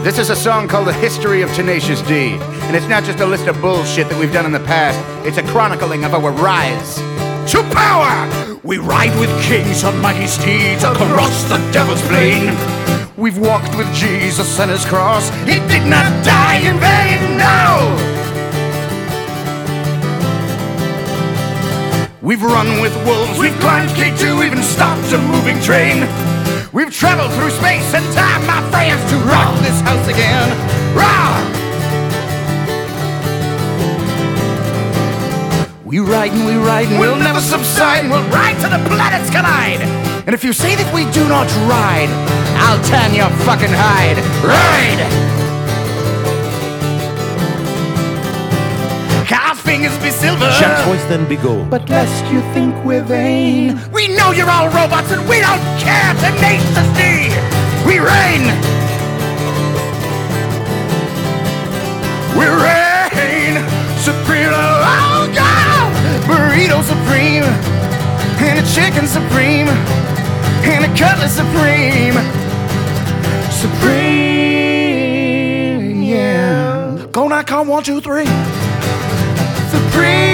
This is a song called The History of Tenacious D, and it's not just a list of bullshit that we've done in the past, it's a chronicling of our rise to power! We ride with kings on mighty steeds across the devil's plain. We've walked with Jesus and his cross, he did not die in vain, no! We've run with wolves, we've climbed K2, even stopped a moving train. We've traveled through space and time, my friends, to rock this house again. Rah! We ride and we'll never subside, and we'll ride till the planets collide. And if you say that we do not ride, I'll tan your fucking hide. Ride! Our fingers be silver, Chaque voice then be gold. but lest you think we're vain, we know you're all robots and we don't care. Tenacious D, we reign. We reign supreme. Oh God, burrito supreme, and a chicken supreme, and a cutlet supreme. Supreme, yeah. Go knock on 1, 2, 3. Supreme.